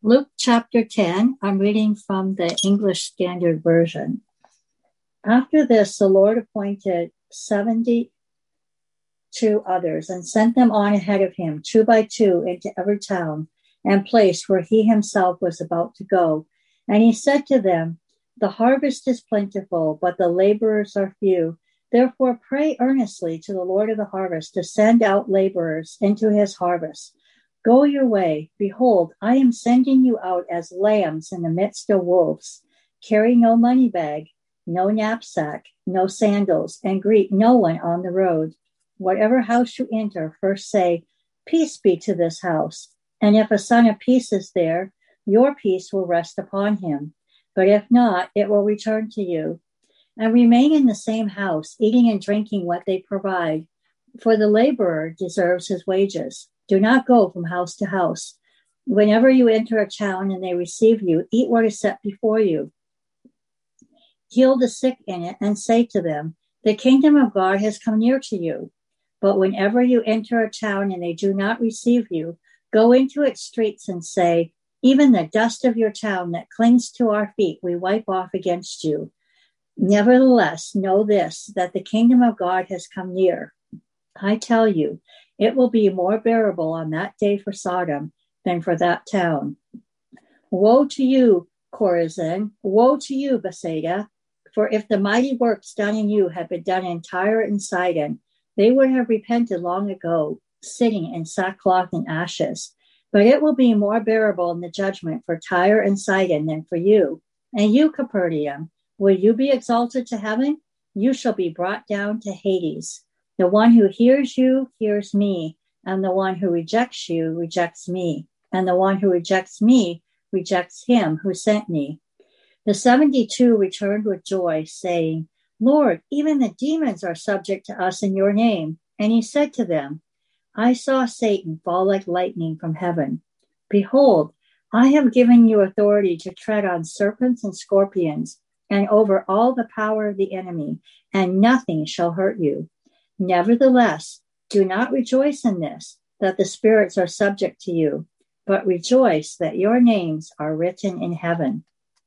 Luke chapter 10, I'm reading from the English Standard Version. After this, the Lord appointed 72 others and sent them on ahead of him, 2 by 2, into every town and place where he himself was about to go. And he said to them, "The harvest is plentiful, but the laborers are few. Therefore, pray earnestly to the Lord of the harvest to send out laborers into his harvest. Go your way. Behold, I am sending you out as lambs in the midst of wolves. Carry no money bag, no knapsack, no sandals, and greet no one on the road. Whatever house you enter, first say, 'Peace be to this house.' And if a son of peace is there, your peace will rest upon him. But if not, it will return to you. And remain in the same house, eating and drinking what they provide, for the laborer deserves his wages. Do not go from house to house. Whenever you enter a town and they receive you, eat what is set before you. Heal the sick in it and say to them, 'The kingdom of God has come near to you.' But whenever you enter a town and they do not receive you, go into its streets and say, 'Even the dust of your town that clings to our feet we wipe off against you.' Nevertheless, know this, that the kingdom of God has come near. I tell you, it will be more bearable on that day for Sodom than for that town. Woe to you, Chorazin! Woe to you, Bethsaida! For if the mighty works done in you had been done in Tyre and Sidon, they would have repented long ago, sitting in sackcloth and ashes. But it will be more bearable in the judgment for Tyre and Sidon than for you. And you, Capernaum, will you be exalted to heaven? You shall be brought down to Hades. The one who hears you hears me, and the one who rejects you rejects me, and the one who rejects me rejects him who sent me." The 72 returned with joy, saying, "Lord, even the demons are subject to us in your name." And he said to them, "I saw Satan fall like lightning from heaven. Behold, I have given you authority to tread on serpents and scorpions, and over all the power of the enemy, and nothing shall hurt you. Nevertheless, do not rejoice in this, that the spirits are subject to you, but rejoice that your names are written in heaven."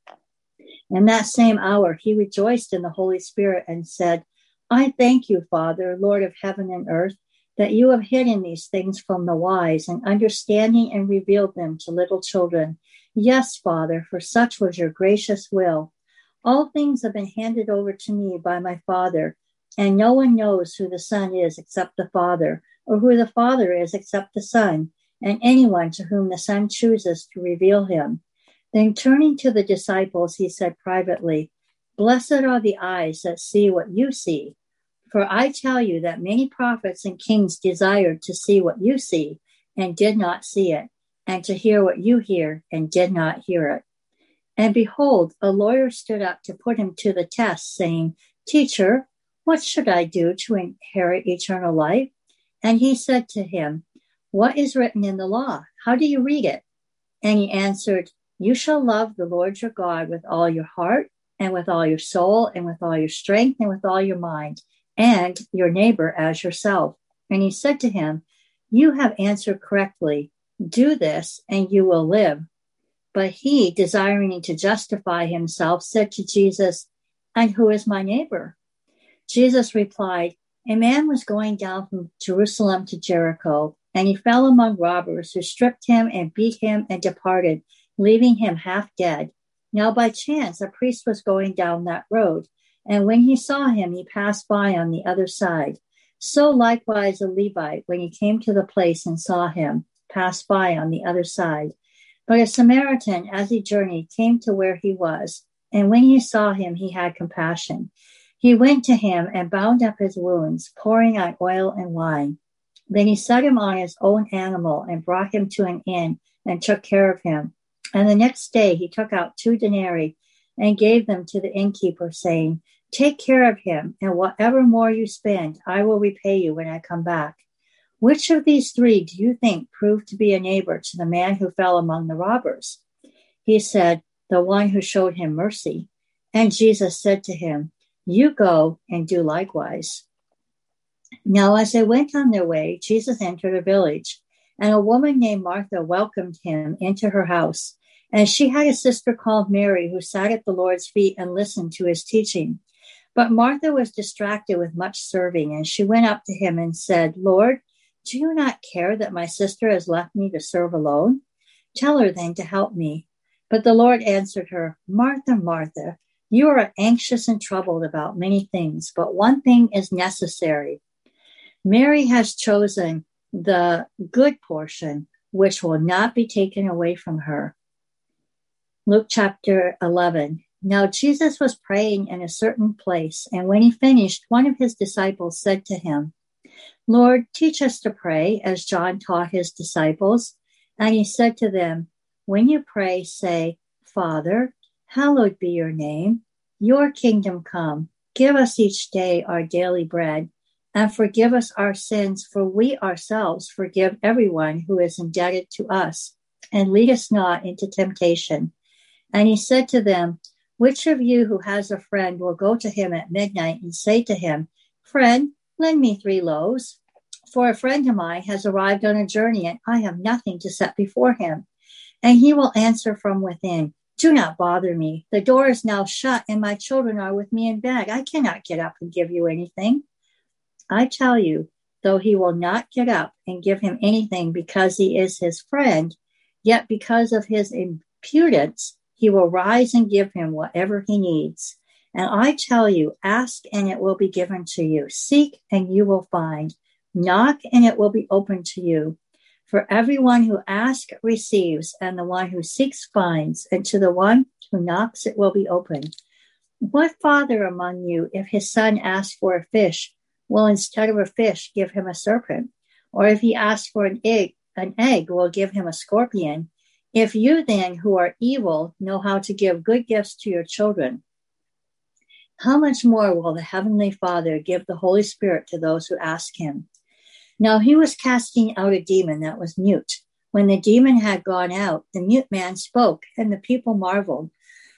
In that same hour, he rejoiced in the Holy Spirit and said, "I thank you, Father, Lord of heaven and earth, that you have hidden these things from the wise and understanding and revealed them to little children. Yes, Father, for such was your gracious will. All things have been handed over to me by my Father, and no one knows who the Son is except the Father, or who the Father is except the Son, and anyone to whom the Son chooses to reveal him." Then turning to the disciples, he said privately, "Blessed are the eyes that see what you see. For I tell you that many prophets and kings desired to see what you see and did not see it, and to hear what you hear and did not hear it." And behold, a lawyer stood up to put him to the test, saying, "Teacher, what should I do to inherit eternal life?" And he said to him, "What is written in the law? How do you read it?" And he answered, "You shall love the Lord your God with all your heart, and with all your soul, and with all your strength, and with all your mind, and your neighbor as yourself." And he said to him, "You have answered correctly. Do this, and you will live." But he, desiring to justify himself, said to Jesus, "And who is my neighbor?" Jesus replied, "A man was going down from Jerusalem to Jericho, and he fell among robbers who stripped him and beat him and departed, leaving him half dead. Now by chance a priest was going down that road, and when he saw him, he passed by on the other side. So likewise a Levite, when he came to the place and saw him, passed by on the other side. But a Samaritan, as he journeyed, came to where he was, and when he saw him, he had compassion. He went to him and bound up his wounds, pouring out oil and wine. Then he set him on his own animal and brought him to an inn and took care of him. And the next day he took out 2 denarii and gave them to the innkeeper, saying, "Take care of him, and whatever more you spend, I will repay you when I come back." Which of these 3 do you think proved to be a neighbor to the man who fell among the robbers? He said, "The one who showed him mercy." And Jesus said to him, "You go and do likewise." Now, as they went on their way, Jesus entered a village, and a woman named Martha welcomed him into her house. And she had a sister called Mary who sat at the Lord's feet and listened to his teaching. But Martha was distracted with much serving, and she went up to him and said, Lord, do you not care that my sister has left me to serve alone? Tell her then to help me. But the Lord answered her, Martha, Martha, you are anxious and troubled about many things, but one thing is necessary. Mary has chosen the good portion, which will not be taken away from her. Luke chapter 11. Now Jesus was praying in a certain place, and when he finished, one of his disciples said to him, Lord, teach us to pray, as John taught his disciples. And he said to them, when you pray, say, Father, hallowed be your name. Your kingdom come. Give us each day our daily bread, and forgive us our sins, for we ourselves forgive everyone who is indebted to us. And lead us not into temptation. And he said to them, which of you who has a friend will go to him at midnight and say to him, Friend, lend me 3 loaves? For a friend of mine has arrived on a journey, and I have nothing to set before him. And he will answer from within, do not bother me. The door is now shut, and my children are with me in bed. I cannot get up and give you anything. I tell you, though he will not get up and give him anything because he is his friend, yet because of his impudence, he will rise and give him whatever he needs. And I tell you, ask and it will be given to you. Seek and you will find. Knock and it will be opened to you. For everyone who asks receives, and the one who seeks finds, and to the one who knocks it will be opened. What father among you, if his son asks for a fish, will instead of a fish give him a serpent? Or if he asks for an egg will give him a scorpion? If you then, who are evil, know how to give good gifts to your children, how much more will the Heavenly Father give the Holy Spirit to those who ask him? Now he was casting out a demon that was mute. When the demon had gone out, the mute man spoke, and the people marveled.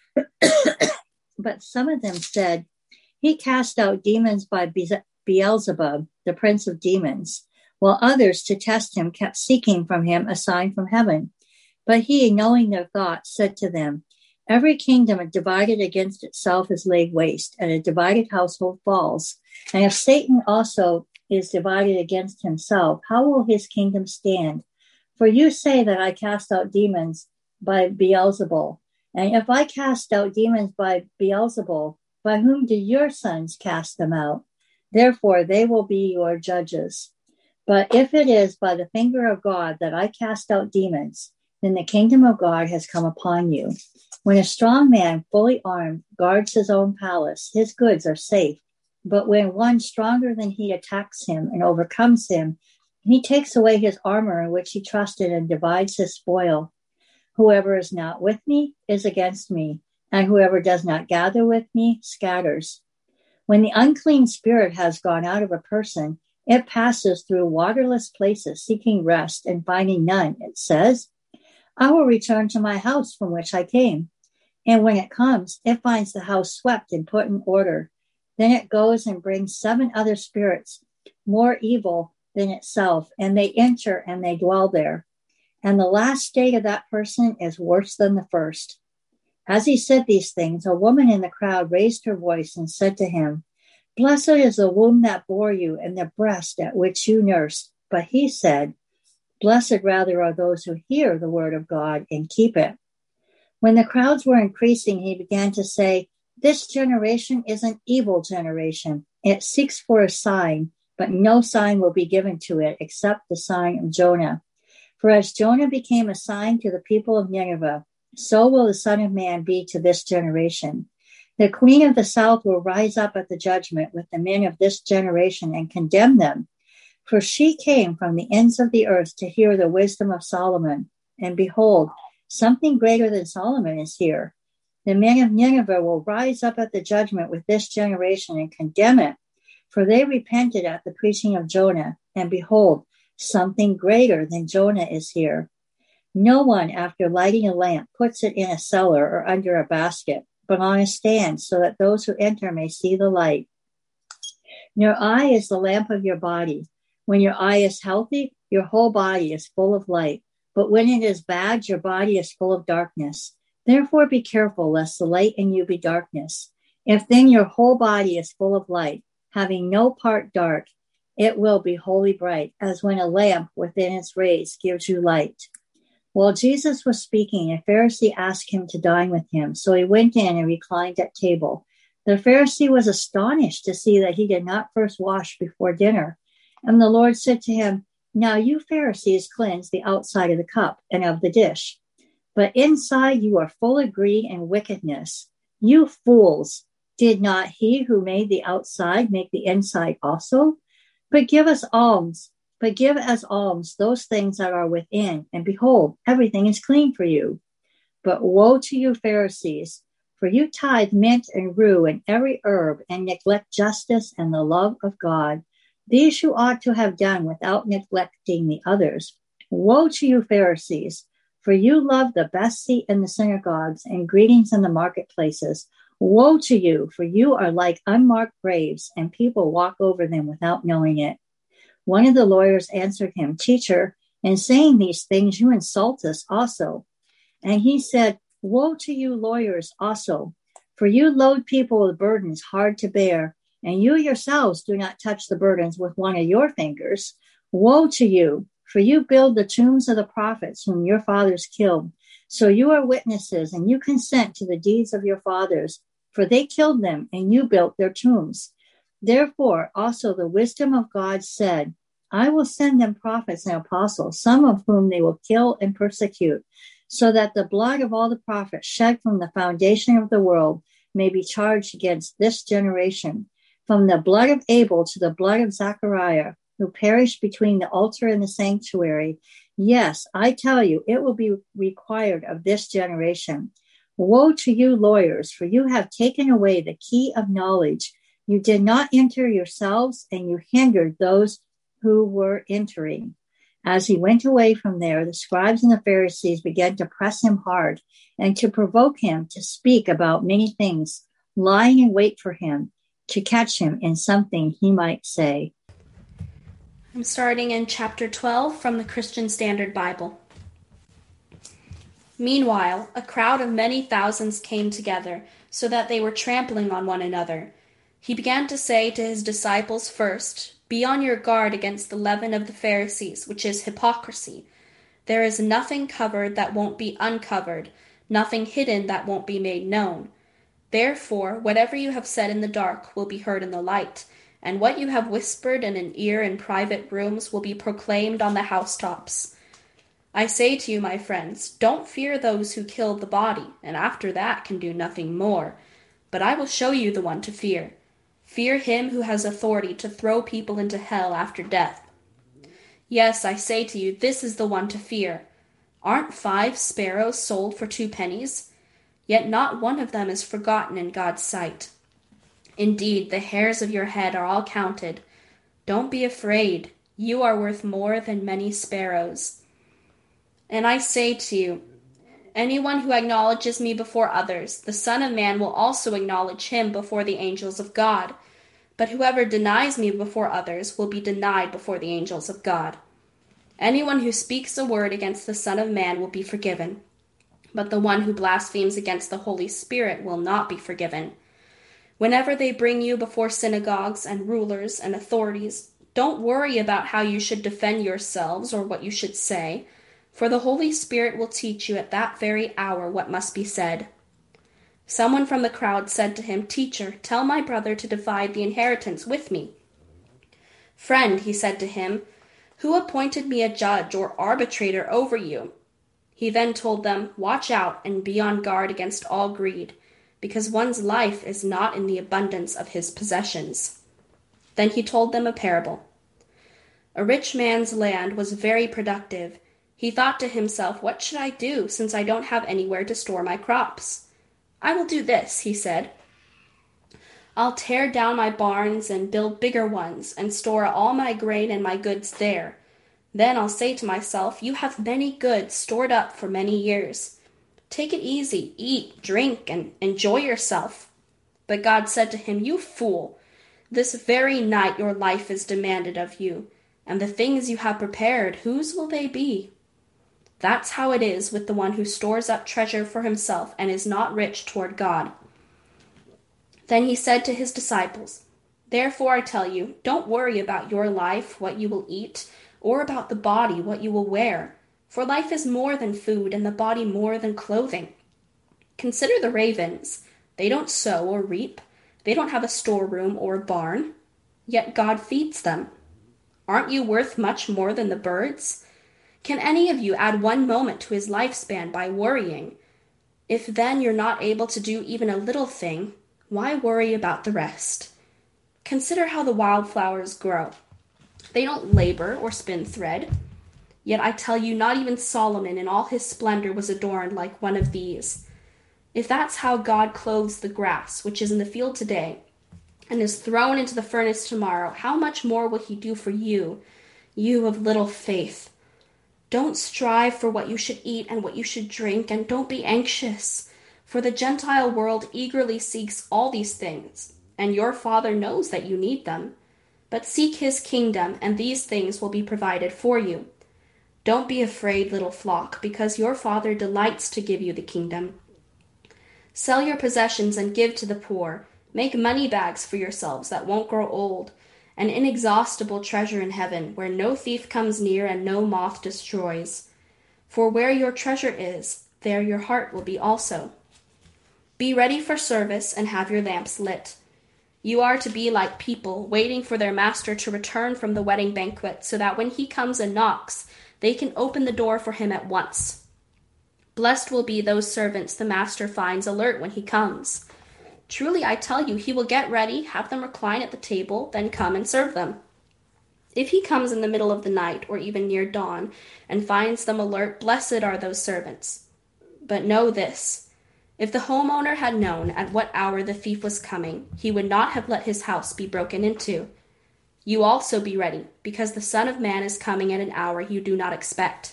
But some of them said, he cast out demons by Beelzebub, the prince of demons, while others, to test him, kept seeking from him a sign from heaven. But he, knowing their thoughts, said to them, every kingdom divided against itself is laid waste, and a divided household falls. And if Satan also is divided against himself, how will his kingdom stand? For you say that I cast out demons by Beelzebul. And if I cast out demons by Beelzebul, by whom do your sons cast them out? Therefore they will be your judges. But if it is by the finger of God that I cast out demons, then the kingdom of God has come upon you. When a strong man, fully armed, guards his own palace, his goods are safe. But when one stronger than he attacks him and overcomes him, he takes away his armor in which he trusted and divides his spoil. Whoever is not with me is against me, and whoever does not gather with me scatters. When the unclean spirit has gone out of a person, it passes through waterless places, seeking rest and finding none. It says, I will return to my house from which I came. And when it comes, it finds the house swept and put in order. Then it goes and brings 7 other spirits, more evil than itself, and they enter and they dwell there. And the last state of that person is worse than the first. As he said these things, a woman in the crowd raised her voice and said to him, Blessed is the womb that bore you and the breast at which you nursed. But he said, Blessed rather are those who hear the word of God and keep it. When the crowds were increasing, he began to say, This generation is an evil generation. It seeks for a sign, but no sign will be given to it except the sign of Jonah. For as Jonah became a sign to the people of Nineveh, so will the Son of Man be to this generation. The queen of the south will rise up at the judgment with the men of this generation and condemn them. For she came from the ends of the earth to hear the wisdom of Solomon. And behold, something greater than Solomon is here. The men of Nineveh will rise up at the judgment with this generation and condemn it. For they repented at the preaching of Jonah. And behold, something greater than Jonah is here. No one, after lighting a lamp, puts it in a cellar or under a basket, but on a stand, so that those who enter may see the light. Your eye is the lamp of your body. When your eye is healthy, your whole body is full of light. But when it is bad, your body is full of darkness. Therefore be careful, lest the light in you be darkness. If then your whole body is full of light, having no part dark, it will be wholly bright, as when a lamp within its rays gives you light. While Jesus was speaking, a Pharisee asked him to dine with him. So he went in and reclined at table. The Pharisee was astonished to see that he did not first wash before dinner. And the Lord said to him, Now you Pharisees cleanse the outside of the cup and of the dish, but inside you are full of greed and wickedness. You fools, did not he who made the outside make the inside also? But give as alms those things that are within, and behold, everything is clean for you. But woe to you, Pharisees, for you tithe mint and rue and every herb, and neglect justice and the love of God. These you ought to have done without neglecting the others. Woe to you, Pharisees, for you love the best seat in the synagogues and greetings in the marketplaces. Woe to you, for you are like unmarked graves, and people walk over them without knowing it. One of the lawyers answered him, Teacher, in saying these things, you insult us also. And he said, Woe to you, lawyers, also, for you load people with burdens hard to bear, and you yourselves do not touch the burdens with one of your fingers. Woe to you, for you build the tombs of the prophets whom your fathers killed. So you are witnesses, and you consent to the deeds of your fathers, for they killed them, and you built their tombs. Therefore, also the wisdom of God said, I will send them prophets and apostles, some of whom they will kill and persecute, so that the blood of all the prophets shed from the foundation of the world may be charged against this generation, from the blood of Abel to the blood of Zechariah, who perished between the altar and the sanctuary. Yes, I tell you, it will be required of this generation. Woe to you, lawyers, for you have taken away the key of knowledge. You did not enter yourselves, and you hindered those who were entering. As he went away from there, the scribes and the Pharisees began to press him hard and to provoke him to speak about many things, lying in wait for him to catch him in something he might say. I'm starting in chapter 12 from the Christian Standard Bible. Meanwhile, a crowd of many thousands came together, so that they were trampling on one another. He began to say to his disciples first, Be on your guard against the leaven of the Pharisees, which is hypocrisy. There is nothing covered that won't be uncovered, nothing hidden that won't be made known. Therefore, whatever you have said in the dark will be heard in the light, and what you have whispered in an ear in private rooms will be proclaimed on the housetops. I say to you, my friends, don't fear those who kill the body, and after that can do nothing more. But I will show you the one to fear. Fear him who has authority to throw people into hell after death. Yes, I say to you, this is the one to fear. Aren't 5 sparrows sold for 2 pennies? Yet not one of them is forgotten in God's sight. Indeed, the hairs of your head are all counted. Don't be afraid. You are worth more than many sparrows. And I say to you, anyone who acknowledges me before others, the Son of Man will also acknowledge him before the angels of God. But whoever denies me before others will be denied before the angels of God. Anyone who speaks a word against the Son of Man will be forgiven, but the one who blasphemes against the Holy Spirit will not be forgiven. Whenever they bring you before synagogues and rulers and authorities, don't worry about how you should defend yourselves or what you should say, for the Holy Spirit will teach you at that very hour what must be said. Someone from the crowd said to him, Teacher, tell my brother to divide the inheritance with me. Friend, he said to him, who appointed me a judge or arbitrator over you? He then told them, Watch out and be on guard against all greed, because one's life is not in the abundance of his possessions. Then he told them a parable. A rich man's land was very productive. He thought to himself, What should I do, since I don't have anywhere to store my crops? I will do this, he said. I'll tear down my barns and build bigger ones and store all my grain and my goods there. Then I'll say to myself, You have many goods stored up for many years. Take it easy, eat, drink, and enjoy yourself. But God said to him, You fool, this very night your life is demanded of you, and the things you have prepared, whose will they be? That's how it is with the one who stores up treasure for himself and is not rich toward God." Then he said to his disciples, "Therefore I tell you, don't worry about your life, what you will eat, or about the body, what you will wear. For life is more than food, and the body more than clothing. Consider the ravens. They don't sow or reap. They don't have a storeroom or a barn. Yet God feeds them. Aren't you worth much more than the birds? Can any of you add 1 moment to his lifespan by worrying? If then you're not able to do even a little thing, why worry about the rest? Consider how the wildflowers grow. They don't labor or spin thread. Yet I tell you, not even Solomon in all his splendor was adorned like one of these. If that's how God clothes the grass, which is in the field today, and is thrown into the furnace tomorrow, how much more will he do for you, you of little faith? Don't strive for what you should eat and what you should drink, and don't be anxious, for the Gentile world eagerly seeks all these things, and your Father knows that you need them. But seek his kingdom, and these things will be provided for you. Don't be afraid, little flock, because your Father delights to give you the kingdom. Sell your possessions and give to the poor. Make money bags for yourselves that won't grow old, an inexhaustible treasure in heaven, where no thief comes near and no moth destroys. For where your treasure is, there your heart will be also. Be ready for service and have your lamps lit. You are to be like people waiting for their master to return from the wedding banquet, so that when he comes and knocks, they can open the door for him at once. Blessed will be those servants the master finds alert when he comes. Truly, I tell you, he will get ready, have them recline at the table, then come and serve them. If he comes in the middle of the night or even near dawn and finds them alert, blessed are those servants. But know this, if the homeowner had known at what hour the thief was coming, he would not have let his house be broken into. You also be ready, because the Son of Man is coming at an hour you do not expect."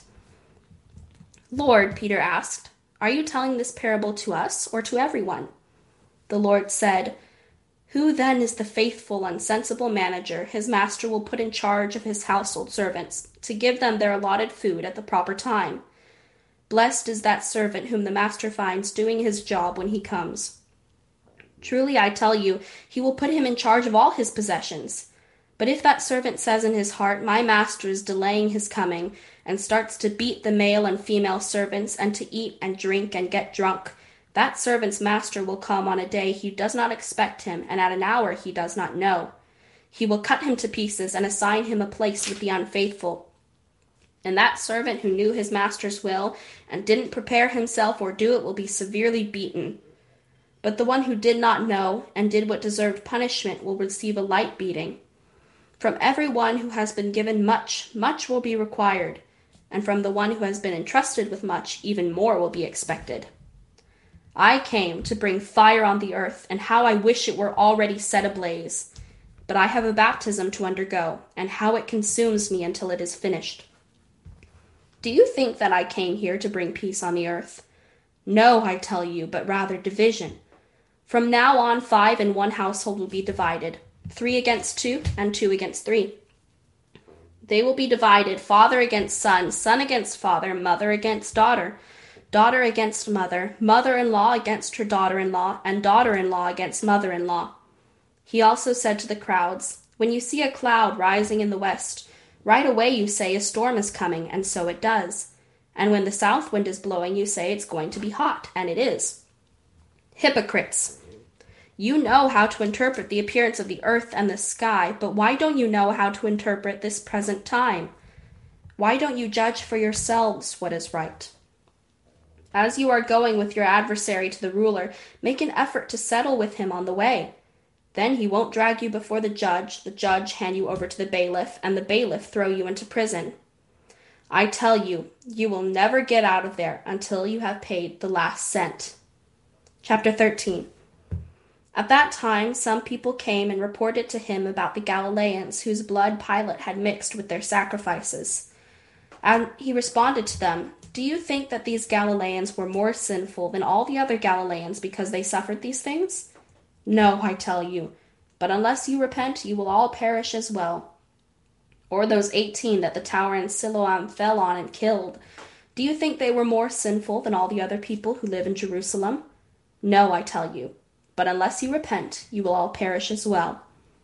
"Lord," Peter asked, "are you telling this parable to us or to everyone?" The Lord said, "Who then is the faithful and sensible manager his master will put in charge of his household servants to give them their allotted food at the proper time? Blessed is that servant whom the master finds doing his job when he comes. Truly, I tell you, he will put him in charge of all his possessions. But if that servant says in his heart, 'My master is delaying his coming,' and starts to beat the male and female servants and to eat and drink and get drunk, that servant's master will come on a day he does not expect him and at an hour he does not know. He will cut him to pieces and assign him a place with the unfaithful. And that servant who knew his master's will and didn't prepare himself or do it will be severely beaten. But the one who did not know and did what deserved punishment will receive a light beating. From everyone who has been given much, much will be required, and from the one who has been entrusted with much, even more will be expected. I came to bring fire on the earth, and how I wish it were already set ablaze. But I have a baptism to undergo, and how it consumes me until it is finished. Do you think that I came here to bring peace on the earth? No, I tell you, but rather division. From now on, 5 in one household will be divided, 3 against 2, and 2 against 3. They will be divided, father against son, son against father, mother against daughter, daughter against mother, mother-in-law against her daughter-in-law, and daughter-in-law against mother-in-law." He also said to the crowds, "When you see a cloud rising in the west, right away you say a storm is coming, and so it does. And when the south wind is blowing, you say it's going to be hot, and it is. Hypocrites! You know how to interpret the appearance of the earth and the sky, but why don't you know how to interpret this present time? Why don't you judge for yourselves what is right? As you are going with your adversary to the ruler, make an effort to settle with him on the way. Then he won't drag you before the judge hand you over to the bailiff, and the bailiff throw you into prison. I tell you, you will never get out of there until you have paid the last cent." Chapter 13. At that time, some people came and reported to him about the Galileans whose blood Pilate had mixed with their sacrifices. And he responded to them, "Do you think that these Galileans were more sinful than all the other Galileans because they suffered these things? No, I tell you, but unless you repent, you will all perish as well. Or those 18 that the tower in Siloam fell on and killed. Do you think they were more sinful than all the other people who live in Jerusalem? No, I tell you. But unless you repent, you will all perish as well.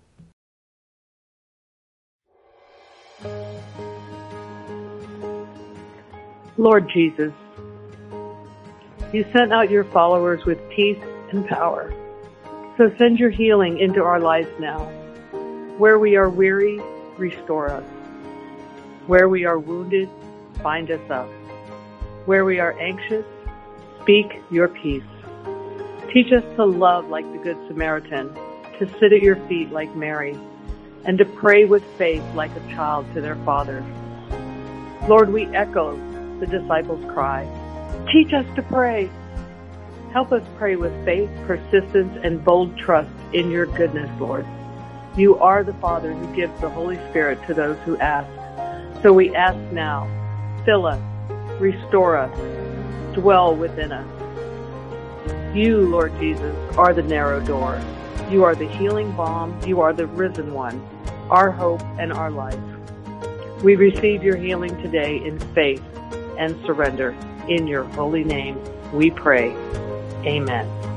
Lord Jesus, you sent out your followers with peace and power. So send your healing into our lives now. Where we are weary, restore us. Where we are wounded, bind us up. Where we are anxious, speak your peace. Teach us to love like the Good Samaritan, to sit at your feet like Mary, and to pray with faith like a child to their father. Lord, we echo the disciples' cry. Teach us to pray. Help us pray with faith, persistence, and bold trust in your goodness, Lord. You are the Father who gives the Holy Spirit to those who ask. So we ask now, fill us, restore us, dwell within us. You, Lord Jesus, are the narrow door. You are the healing balm. You are the risen one, our hope and our life. We receive your healing today in faith and surrender. In your holy name, we pray. Amen.